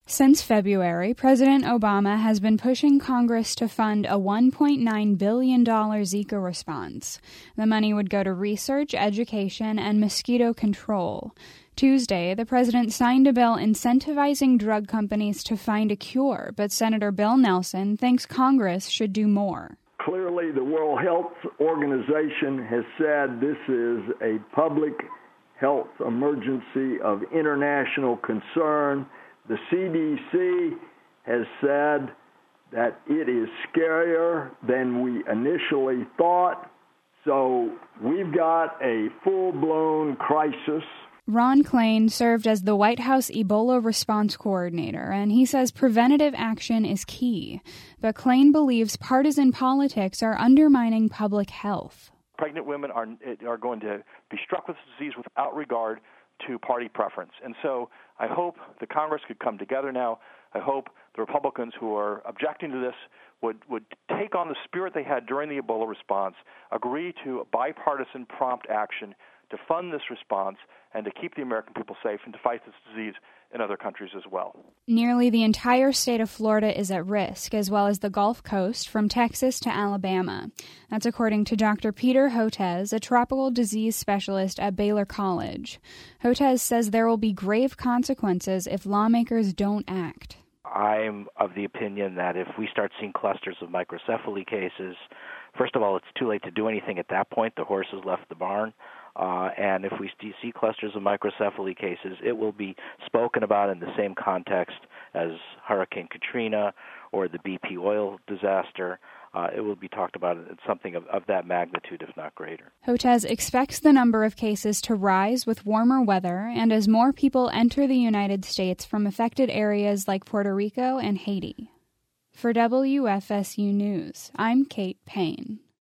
Since February, President Obama has been pushing Congress to fund a $1.9 billion Zika response. The money would go to research, education, and mosquito control. Tuesday, the president signed a bill incentivizing drug companies to find a cure, but Senator Bill Nelson thinks Congress should do more. Clearly, the World Health Organization has said this is a public health emergency of international concern. The CDC has said that it is scarier than we initially thought. So we've got a full-blown crisis. Ron Klain served as the White House Ebola response coordinator, and he says preventative action is key. But Klain believes partisan politics are undermining public health. Pregnant women are going to be struck with this disease without regard to party preference. And so I hope the Congress could come together now. I hope the Republicans who are objecting to this would take on the spirit they had during the Ebola response, agree to a bipartisan prompt action to fund this response and to keep the American people safe and to fight this disease in other countries as well. Nearly the entire state of Florida is at risk, as well as the Gulf Coast from Texas to Alabama. That's according to Dr. Peter Hotez, a tropical disease specialist at Baylor College. Hotez says there will be grave consequences if lawmakers don't act. I'm of the opinion that if we start seeing clusters of microcephaly cases, first of all, it's too late to do anything at that point. The horse has left the barn. And if we see clusters of microcephaly cases, it will be spoken about in the same context as Hurricane Katrina or the BP oil disaster. It will be talked about at something of that magnitude, if not greater. Hotez expects the number of cases to rise with warmer weather and as more people enter the United States from affected areas like Puerto Rico and Haiti. For WFSU News, I'm Kate Payne.